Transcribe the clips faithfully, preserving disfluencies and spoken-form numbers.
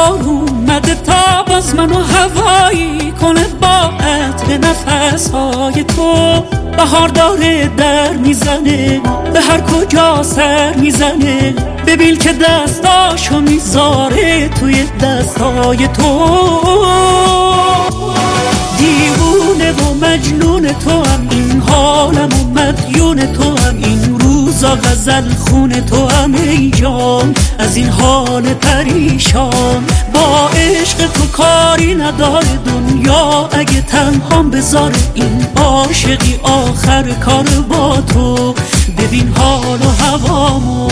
بهار اومده تا باز منو هوایی کنه با عطر نفسهای تو. بهار داره در میزنه به هر کجا سر میزنه، ببین که دستاشو میذاره توی دستای تو. دیوونه و مجنون تو هم این حالم و مدیون تو هم این روزا غزل خون تو هم ای جان از این حال پریشان. با عشق تو کاری نداره دنیا اگه تنهام بذاره این عاشقی آخر کار با تو. ببین حال و هوامو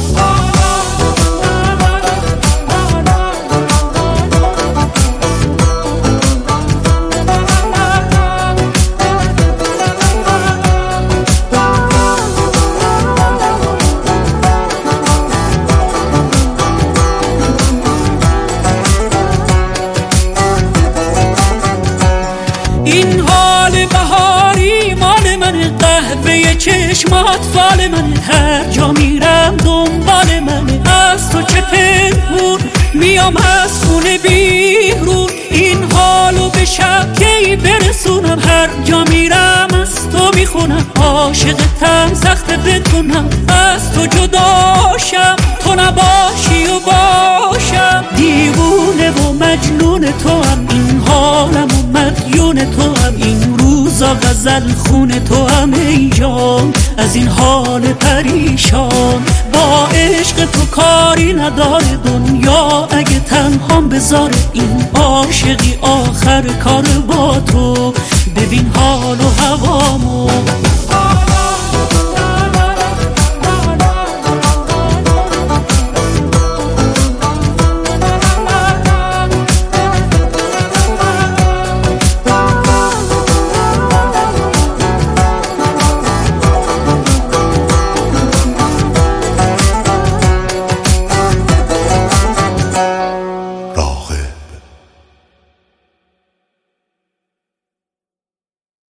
این حال بهاری مال من، قهوه چشمات فال من، هر جا میرم دنبال من. از تو چه پنهون میام از خونه بیرون، این حالو به شب کی برسونم. هر جا میرم از تو میخونم، عاشقتم سخت بتونم از تو جداشم، تو نباشی و باشم. دیوونه و مجنون تو هم این حالم و مدیون تو هم این روزا غزل خون تو هم ای جان از این حال پریشان. با عشق تو کاری نداره دنیا اگه تنهام بذاره این عاشقی آخر کار با تو. ببین حال و هوامو